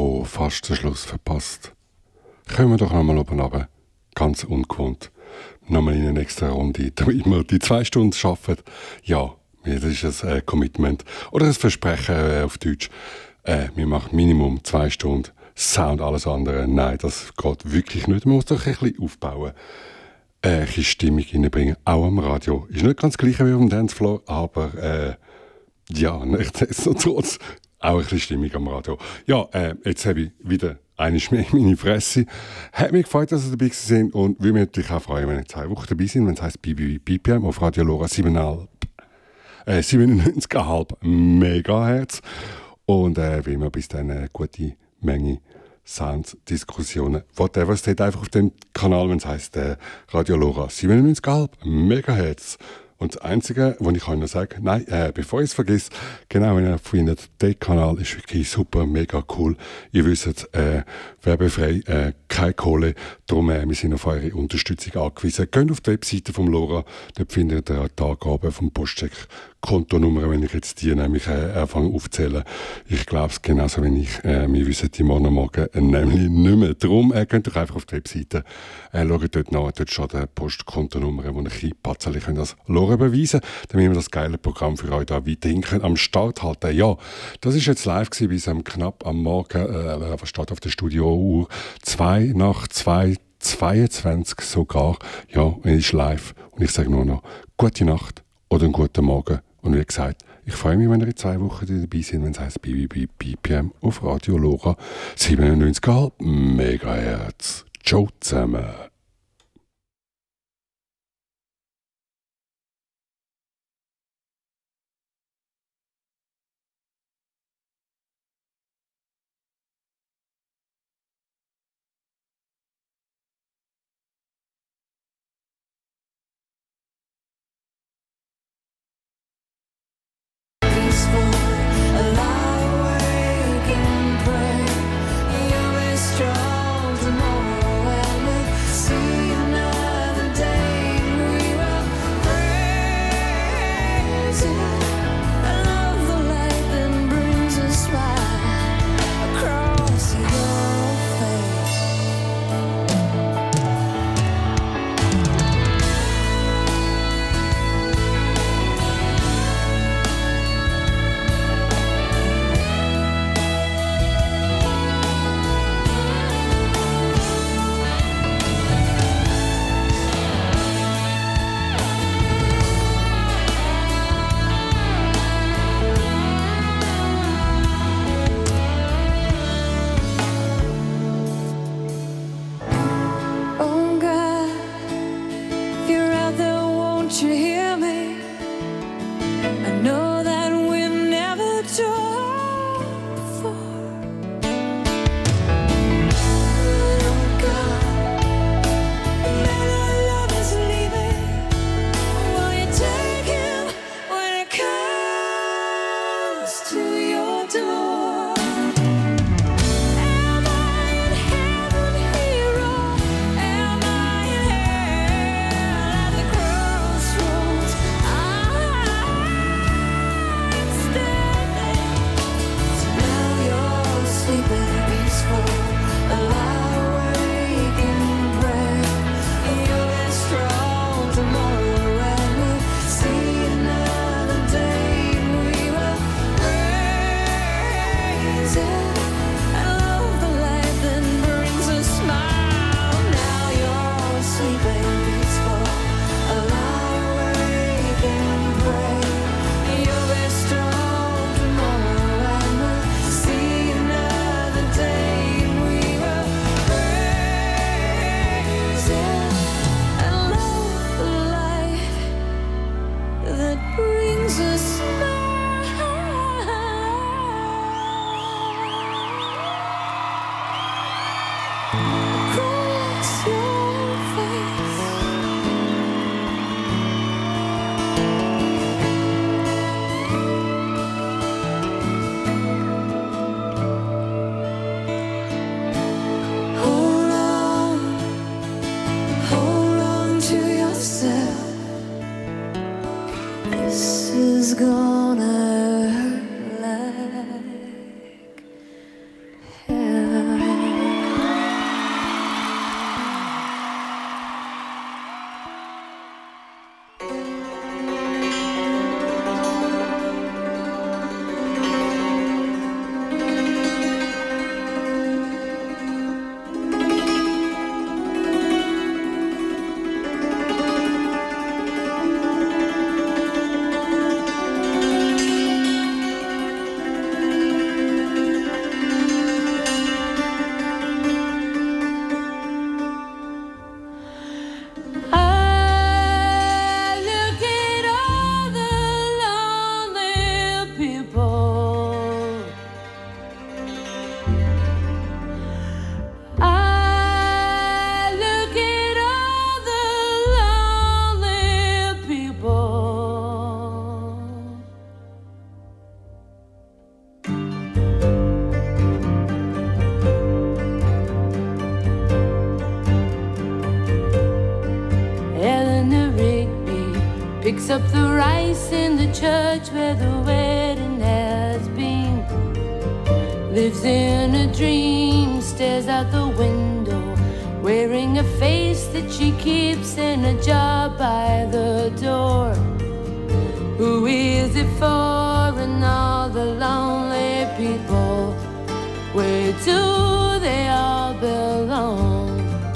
Oh, fast den Schluss verpasst. Kommen wir doch nochmal oben runter. Ganz ungewohnt. Nochmal in eine extra Runde, damit wir die 2 Stunden schaffen. Ja, das ist ein Commitment. Oder ein Versprechen auf Deutsch. Wir machen Minimum 2 Stunden. Sound, alles andere. Nein, das geht wirklich nicht. Man muss doch ein bisschen aufbauen. Ein bisschen Stimmung reinbringen. Auch am Radio. Ist nicht ganz gleich wie auf dem Dancefloor, aber ja, nichtsdestotrotz auch ein bisschen Stimmung am Radio. Ja, jetzt habe ich wieder eine mehr in meine Fresse. Hat mich gefreut, dass ihr dabei sind und würde mich natürlich auch freuen, wenn ihr 2 Wochen dabei sind, wenn es heisst BPM auf Radio Lora 97,5 MHz. Und wie immer bis dann eine gute Menge Sounds, Diskussionen, whatever. Es steht einfach auf dem Kanal, wenn es heisst Radio Lora 97,5 MHz. Und das Einzige, was ich euch noch sage, nein, bevor ich es vergesse, genau, wenn ihr findet, der Kanal ist wirklich super, mega cool. Ihr wisst, werbefrei, keine Kohle, darum wir sind auf eure Unterstützung angewiesen. Geht auf die Webseite vom Lora, dort findet ihr die Angaben vom Postcheck, Kontonummer, wenn ich jetzt die nämlich anfange aufzählen. Ich glaube es genauso, wenn ich, wir wissen die Morgen nämlich nicht mehr. Darum könnt ihr einfach auf die Webseite schaut dort nach, dort steht eine Postkontonummer, wo ihr ein bisschen das Lora beweisen könnt, damit wir das geile Programm für euch da weiterhin am Start halten. Ja, das ist jetzt live gewesen, bis knapp am Morgen, was steht auf der Studiouhr, 2 nach 2, 22 sogar. Ja, es ist live und ich sage nur noch, gute Nacht oder einen guten Morgen. Und wie gesagt, ich freue mich, wenn ihr in 2 Wochen dabei seid, wenn es heisst BPM auf Radio Lora 97,5 MHz. Ciao zusammen. picks up the rice in the church where the wedding has been. Lives in a dream, stares out the window, wearing a face that she keeps in a jar by the door. Who is it for and all the lonely people? Where do they all belong?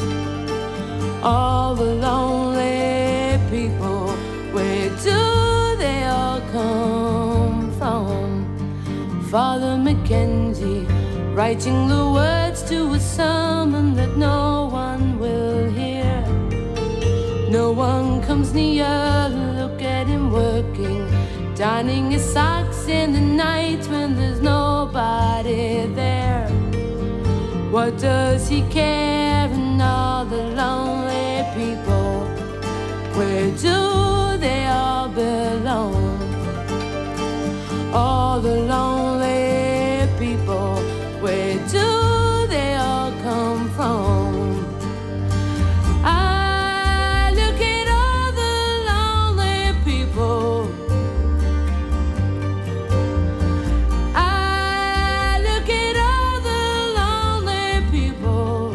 All the lonely people, where do they all come from? Father Mackenzie, writing the words to a sermon that no one will hear. No one comes near, look at him working, darning his socks in the night when there's nobody there. What does he care? And all the lonely people, where do they all belong? All the lonely people, where do they all come from? I look at all the lonely people. I look at all the lonely people.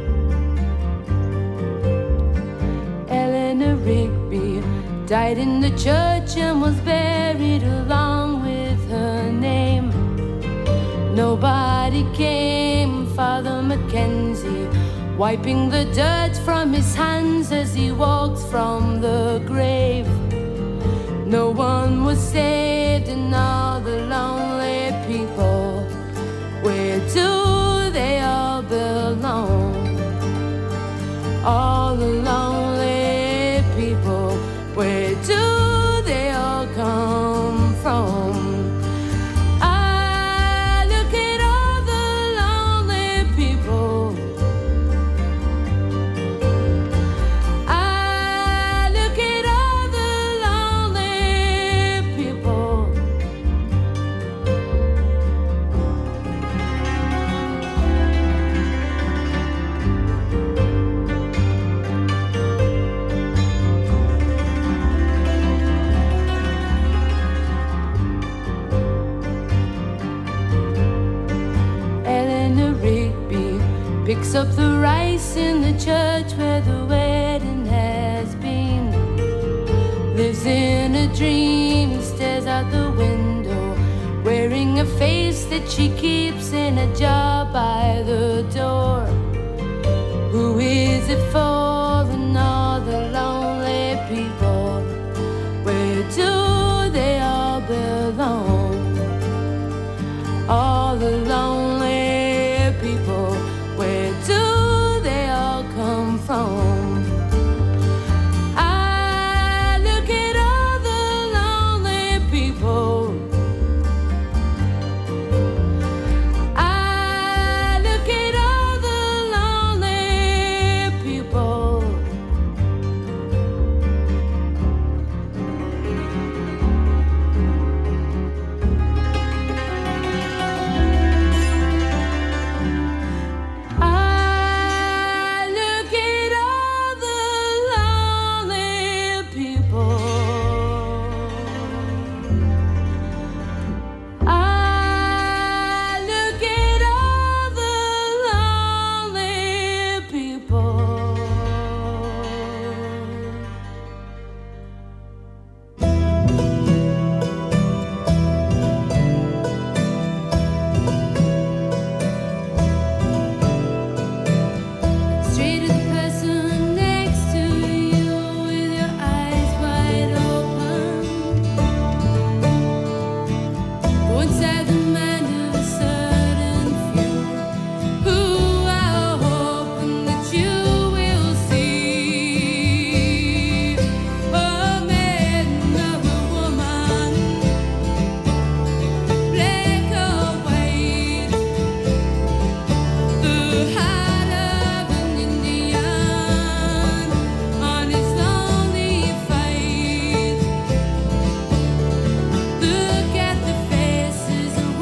Eleanor Rigby died in the church and was buried along with her name. Nobody came. Father Mackenzie, wiping the dirt from his hands as he walked from the grave. No one was saved, and all the lonely people, where do they all belong? All the lonely people, where do they all come from? I look at all the lonely people. I look at all the lonely people. Eleanor Rigby picks up the rice in the church where the wedding has been. Lives in a dream, stares out the window, wearing a face that she keeps in a jar by the door. Who is it for and all the lonely people? Where do they all belong? All the lonely people, where do they all come from? I look at all the lonely people. I look at all the lonely people. I look at all the lonely people. I look at all the lonely people. Straight at the person next to you with your eyes wide open. Go inside the mind of a certain few who are hoping that you will see a man of a woman, black or white, the heart of an Indian on his lonely fight. Look at the faces and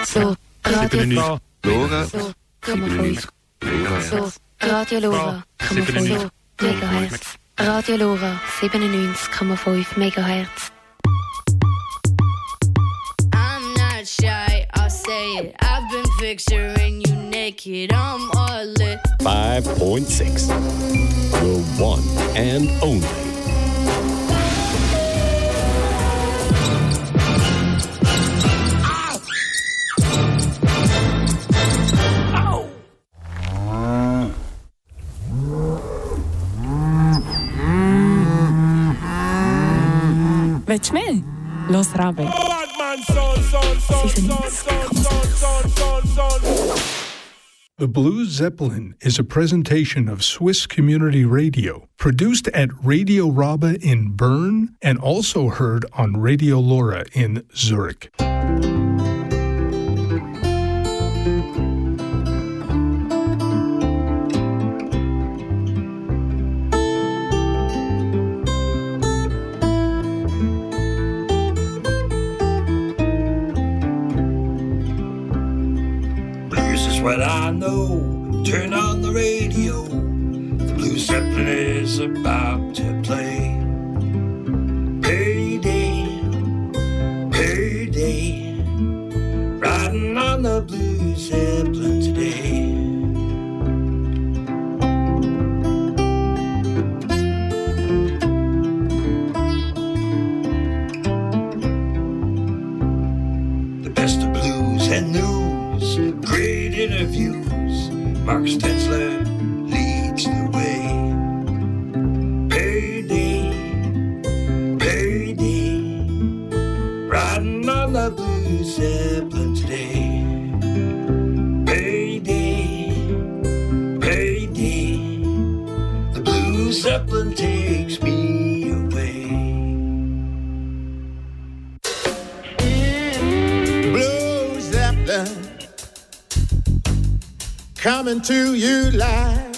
So, Radio Lora. So, 0,5. So, Radio Lora, 0,5 Megahertz. Radio Lora, 97,5 Megahertz. I'm not shy, I'll say it. I've been picturing you naked, I'm all lit. 5.6, the one and only. Willst du mehr? Los, Rabe. The Blue Zeppelin is a presentation of Swiss Community Radio, produced at Radio Rabe in Bern and also heard on Radio Lora in Zurich. What I know, turn on the radio. The Blue Zeppelin is about to play. Payday, payday, riding on the Blue Zeppelin today. The best of blues and news, great interviews, Mark Stensler leads the way. Payday, payday, riding on the Blue Zeppelin today. Payday, payday, the Blue Zeppelin takes me away. Blue Zeppelin coming to you live.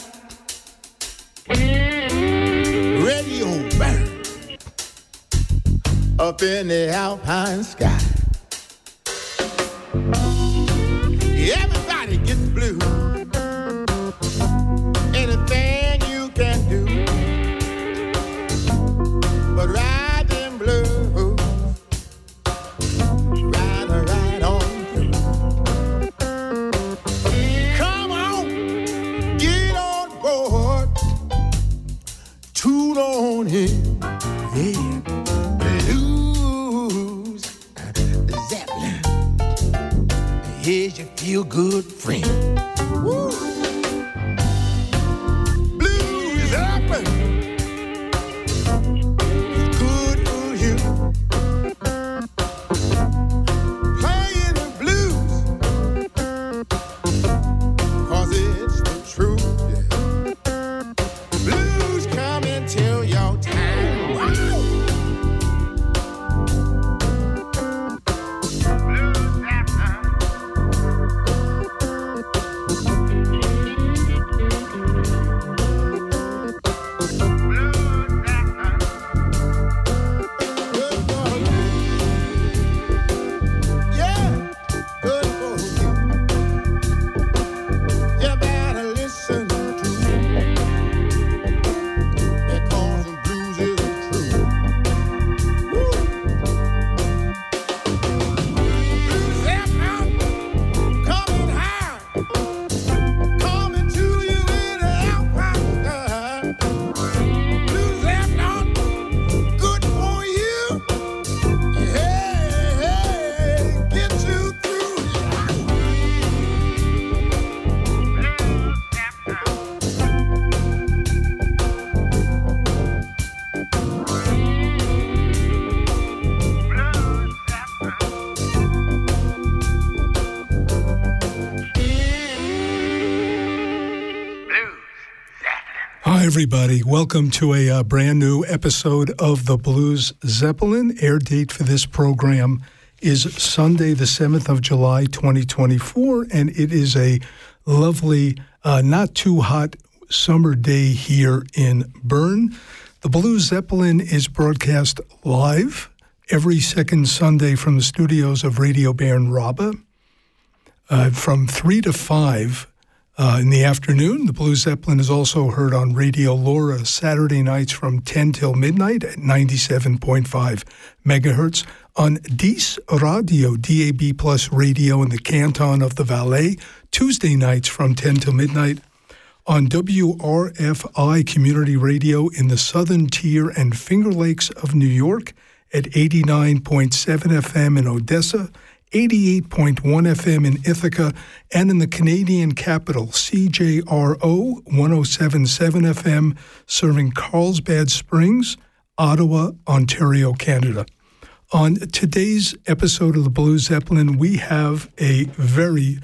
Radio burn up in the alpine sky. Everybody gets blue. Anything you can do, but ride them blues, ride right on through. Tune on in, yeah. Blues Zeppelin, here's your feel-good friend. Woo. Blues Zeppelin is good for you. Playing the blues, 'cause it's the truth. Blues come until your time. Wow. Hi, everybody. Welcome to a brand new episode of the Blues Zeppelin. Air date for this program is Sunday, the 7th of July, 2024, and it is a lovely, not too hot summer day here in Bern. The Blues Zeppelin is broadcast live every second Sunday from the studios of Radio Bern Rabe. from 3 to 5 in the afternoon. The Blue Zeppelin is also heard on Radio Laura Saturday nights from 10 till midnight at 97.5 megahertz. On DIS Radio, DAB Plus Radio in the Canton of the Valais, Tuesday nights from 10 till midnight. On WRFI Community Radio in the Southern Tier and Finger Lakes of New York at 89.7 FM in Odessa, 88.1 FM in Ithaca, and in the Canadian capital, CJRO 107.7 FM, serving Carlsbad Springs, Ottawa, Ontario, Canada. On today's episode of the Blue Zeppelin, we have a very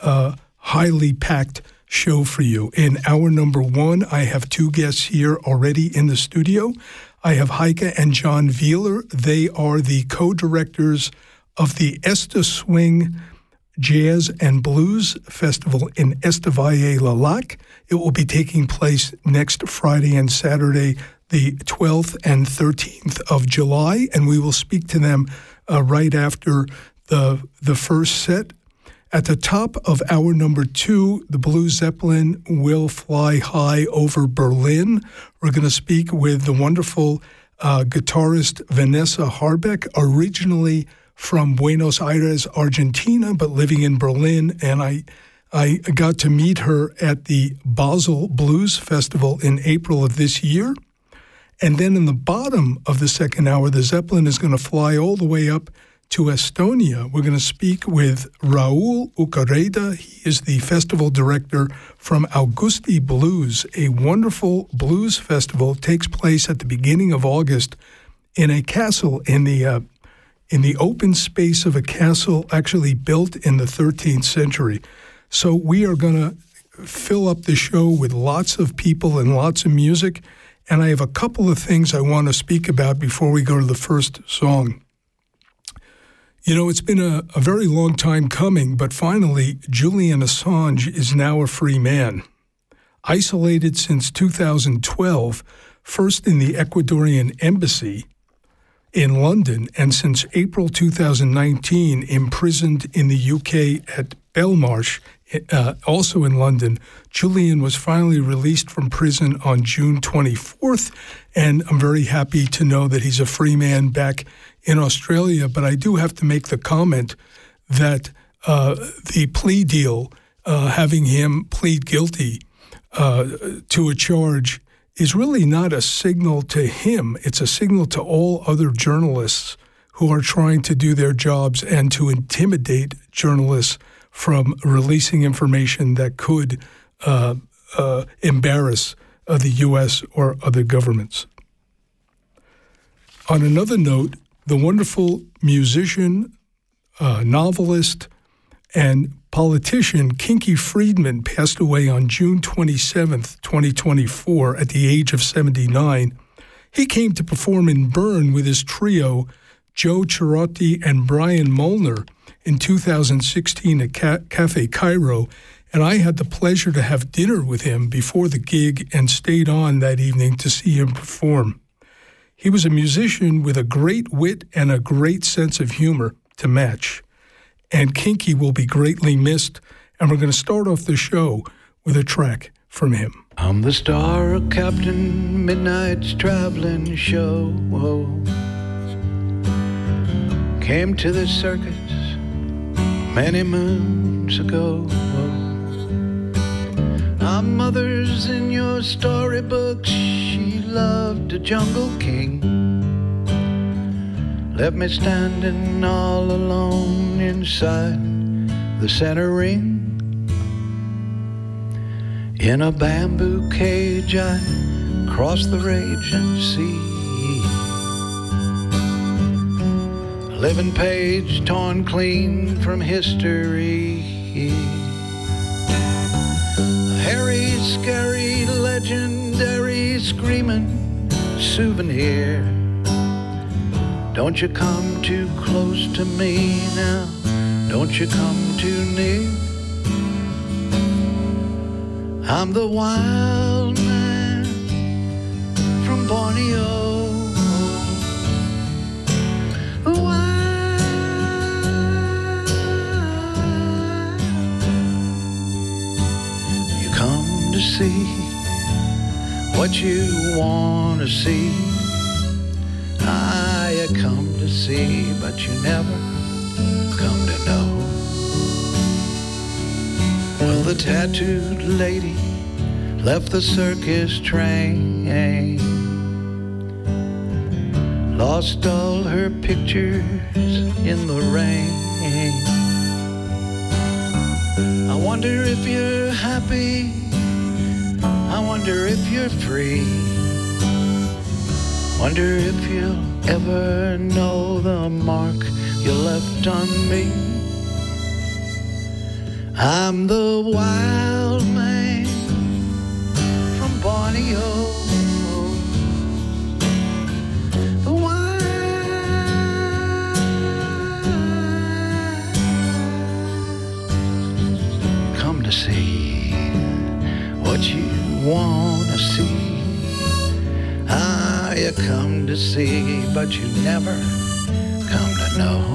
highly packed show for you. In hour number 1, I have 2 guests here already in the studio. I have Heike and John Wheeler. They are the co-directors of the Esta Swing Jazz and Blues Festival in Estavayer-le-Lac. It will be taking place next Friday and Saturday, the 12th and 13th of July, and we will speak to them right after the first set. At the top of hour number 2, the Blue Zeppelin will fly high over Berlin. We're going to speak with the wonderful guitarist Vanessa Harbeck, originally from Buenos Aires, Argentina, but living in Berlin, and I got to meet her at the Basel Blues Festival in April of this year. And then in the bottom of the second hour, the Zeppelin is going to fly all the way up to Estonia. We're going to speak with Raul Ucareda. He is the festival director from Augusti Blues, a wonderful blues festival. It takes place at the beginning of August in a castle in the open space of a castle actually built in the 13th century. So we are going to fill up the show with lots of people and lots of music. And I have a couple of things I want to speak about before we go to the first song. You know, it's been a very long time coming, but finally, Julian Assange is now a free man. Isolated since 2012, first in the Ecuadorian embassy in London, and since April 2019, imprisoned in the UK at Belmarsh, also in London. Julian was finally released from prison on June 24th, and I'm very happy to know that he's a free man back in Australia. But I do have to make the comment that the plea deal, having him plead guilty to a charge, is really not a signal to him. It's a signal to all other journalists who are trying to do their jobs and to intimidate journalists from releasing information that could embarrass the U.S. or other governments. On another note, the wonderful musician, novelist, and politician Kinky Friedman passed away on June 27th, 2024, at the age of 79. He came to perform in Bern with his trio, Joe Ciarotti and Brian Molnar, in 2016 at Cafe Cairo, and I had the pleasure to have dinner with him before the gig and stayed on that evening to see him perform. He was a musician with a great wit and a great sense of humor to match. And Kinky will be greatly missed, and we're going to start off the show with a track from him. I'm the star of Captain Midnight's traveling show. Whoa. Came to the circus many moons ago. Our mother's in your storybooks. She loved a jungle king. Left me standing all alone inside the center ring. In a bamboo cage I crossed the raging sea. A living page torn clean from history. A hairy, scary, legendary, screaming souvenir. Don't you come too close to me now. Don't you come too near. I'm the wild man from Borneo. to see what you want to see. You come to see, but you never come to know. Well, the tattooed lady left the circus train, lost all her pictures in the rain. I wonder if you're happy, I wonder if you're free, wonder if you'll ever know the mark you left on me. I'm the wild man from Borneo, the wild. Come to see what you want to see. You come to see, but you never come to know.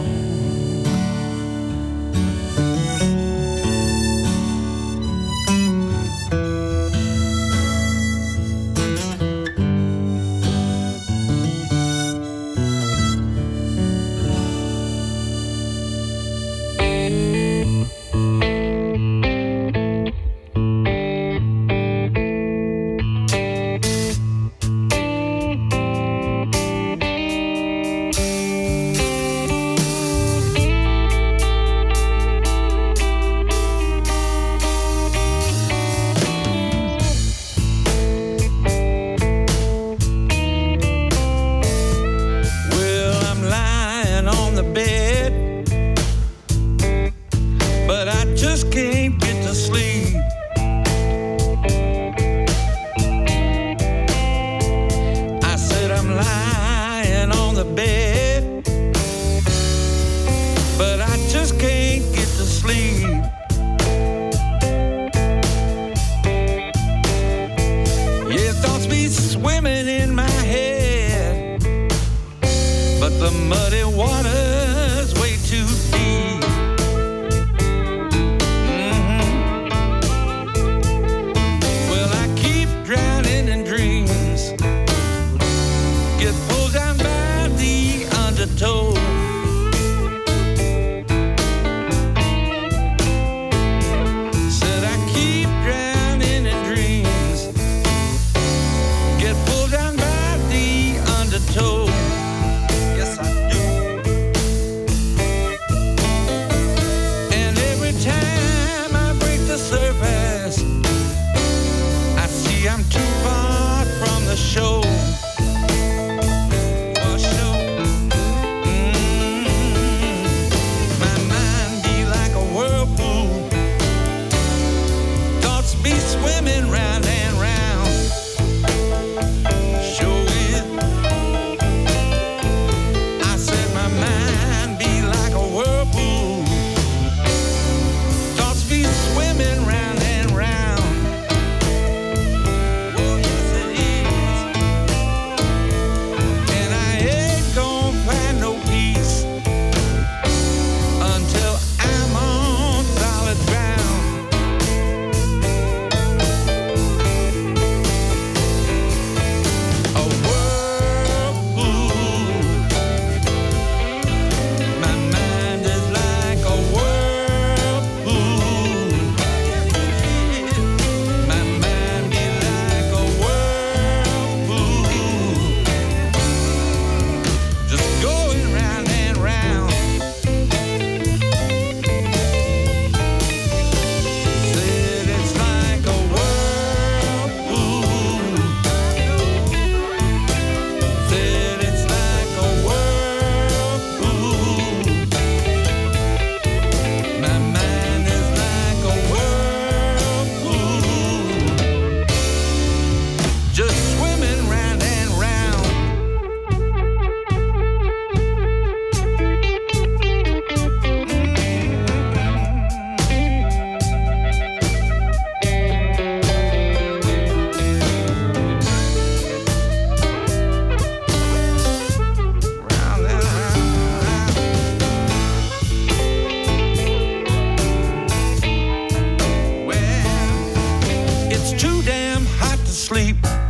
It's too damn hot to sleep.